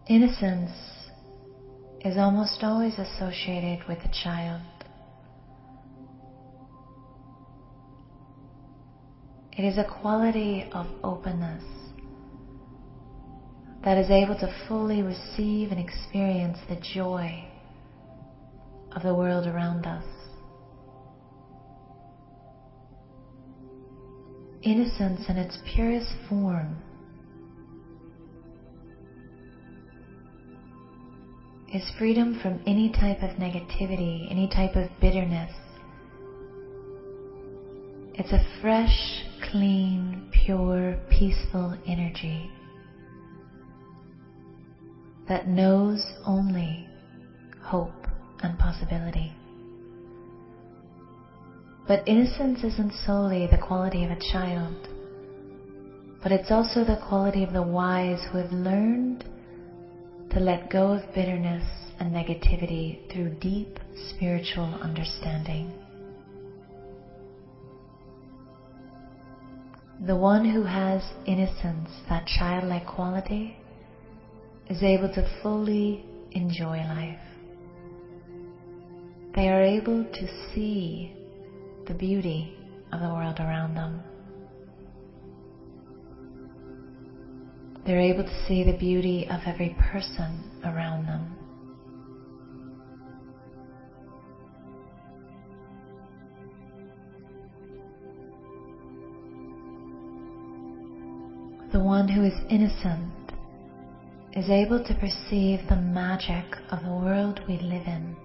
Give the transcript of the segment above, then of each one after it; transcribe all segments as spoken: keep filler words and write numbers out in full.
Innocence is almost always associated with a child. It is a quality of openness that is able to fully receive and experience the joy of the world around us. Innocence in its purest form is freedom from any type of negativity, any type of bitterness. It's a fresh, clean, pure, peaceful energy that knows only hope and possibility. But innocence isn't solely the quality of a child, but it's also the quality of the wise who have learned to let go of bitterness and negativity through deep spiritual understanding. The one who has innocence, that childlike quality, is able to fully enjoy life. They are able to see the beauty of the world around them. They're able to see the beauty of every person around them. The one who is innocent is able to perceive the magic of the world we live in.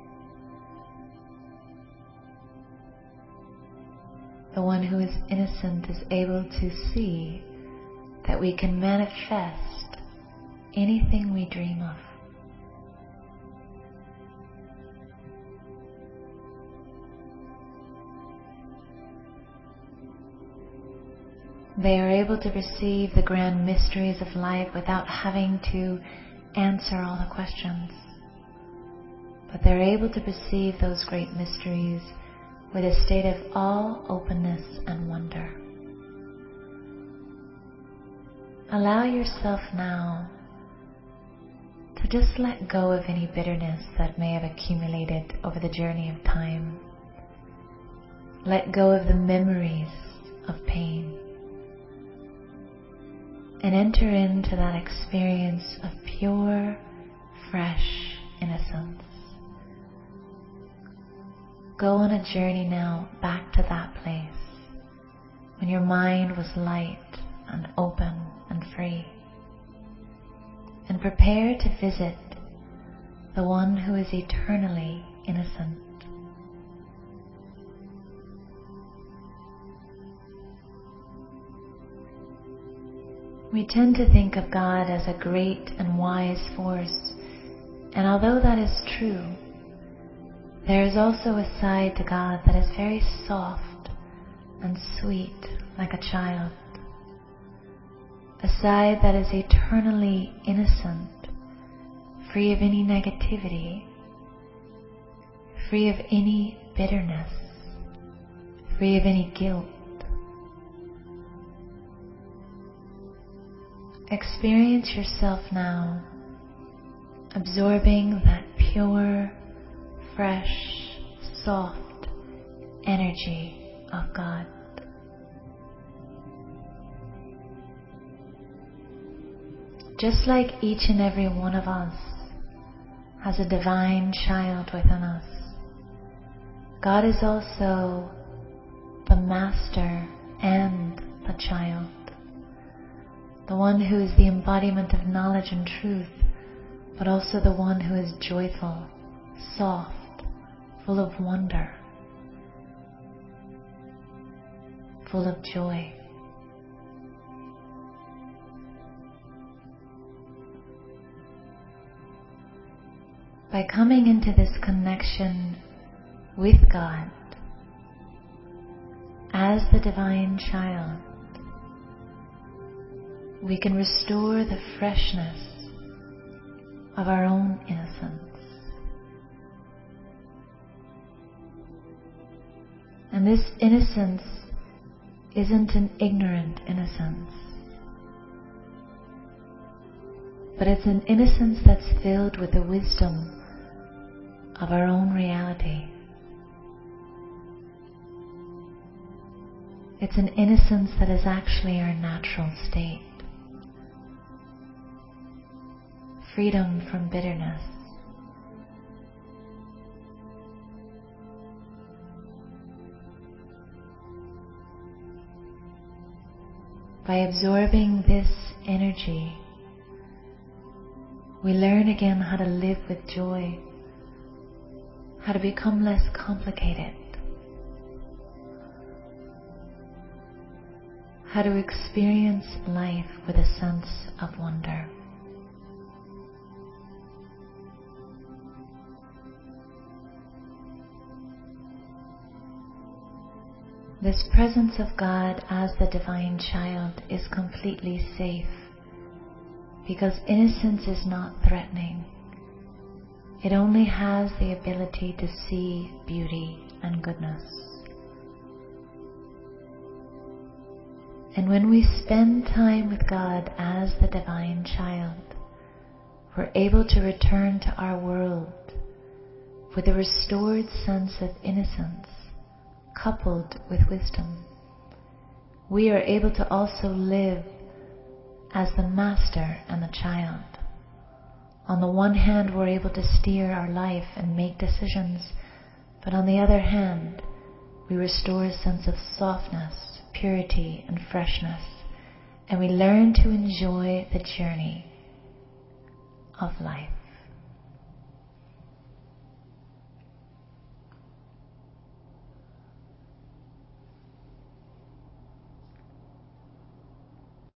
The one who is innocent is able to see that we can manifest anything we dream of. They are able to perceive the grand mysteries of life without having to answer all the questions. But they're able to perceive those great mysteries with a state of all openness and wonder. Allow yourself now to just let go of any bitterness that may have accumulated over the journey of time. Let go of the memories of pain and enter into that experience of pure, fresh innocence. Go on a journey now back to that place when your mind was light and open and free, and prepare to visit the one who is eternally innocent. We tend to think of God as a great and wise force, and although that is true, there is also a side to God that is very soft and sweet, like a child. A side that is eternally innocent, free of any negativity, free of any bitterness, free of any guilt. Experience yourself now absorbing that pure, fresh, soft energy of God. Just like each and every one of us has a divine child within us, God is also the master and the child, the one who is the embodiment of knowledge and truth, but also the one who is joyful, soft, full of wonder, full of joy. By coming into this connection with God as the divine child, we can restore the freshness of our own innocence. And this innocence isn't an ignorant innocence, but it's an innocence that's filled with the wisdom of our own reality. It's an innocence that is actually our natural state. Freedom from bitterness. By absorbing this energy, we learn again how to live with joy, how to become less complicated, how to experience life with a sense of wonder. This presence of God as the divine child is completely safe because innocence is not threatening. It only has the ability to see beauty and goodness. And when we spend time with God as the divine child, we're able to return to our world with a restored sense of innocence, coupled with wisdom. We are able to also live as the master and the child. On the one hand, we're able to steer our life and make decisions, but on the other hand, we restore a sense of softness, purity, and freshness, and we learn to enjoy the journey of life.